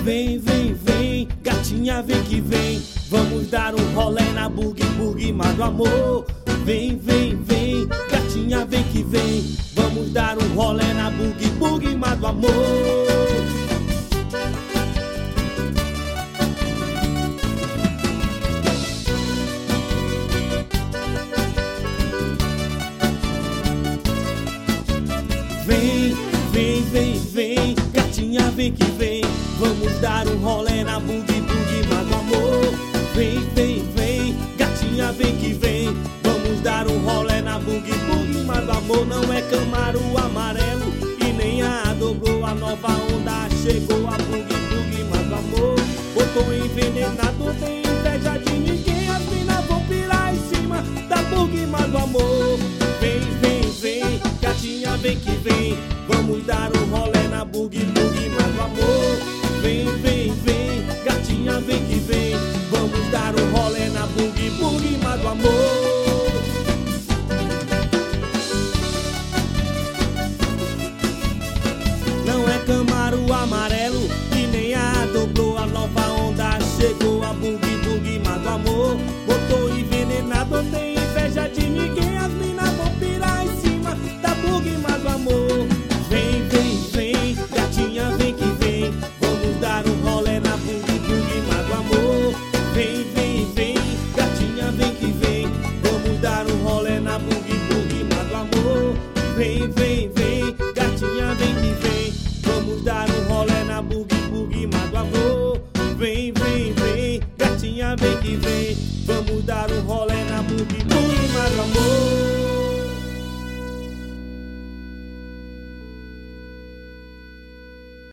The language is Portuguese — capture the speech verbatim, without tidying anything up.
Vem, vem, vem, gatinha vem que vem, vamos dar um rolê na Boogie Boogie Mar do Amor. Vem, vem, vem, gatinha vem que vem, vamos dar um rolê na Boogie Boogie Mar do Amor. Vem, vem, vem, vem, gatinha vem que vem, vamos dar um rolê na Boogie Boogie Mar do Amor. Vem, vem, vem, gatinha vem que vem, vamos dar um rolê na Boogie Boogie Mar do Amor. Não é Camaro amarelo e nem a dobrou, a nova onda chegou, a Boogie Boogie Mar do Amor. Botou envenenado, tem inveja de ninguém, as minas vão pirar em cima da Boogie Mar do Amor. Vem, vem, vem, gatinha vem que vem, vamos dar um rolê na Boogie Boogie Mar do Amor. Vem, vem, vem, gatinha vem que vem, vamos dar um rolê na Boogie Boogie Mar do Amor. Não é Camaro amarelo e nem a dobrou, a nova onda chegou, a Boogie Boogie Mar do Amor. Botou envenenado, tem inveja de ninguém, as minas vão pirar em cima da Boogie Mar do Amor. Vem, vem, vem, gatinha vem que vem, vamos dar um rolê na Boogie Boogie Mar do Amor. Vem, vem, vem, gatinha vem que vem, vamos dar um rolê na Boogie Boogie Mar do Amor. Vem, vem, vem, gatinha vem que vem, vamos dar um rolê na Boogie Boogie Mar do Amor. Vem, vem, vem, gatinha vem que vem, vamos dar um rolê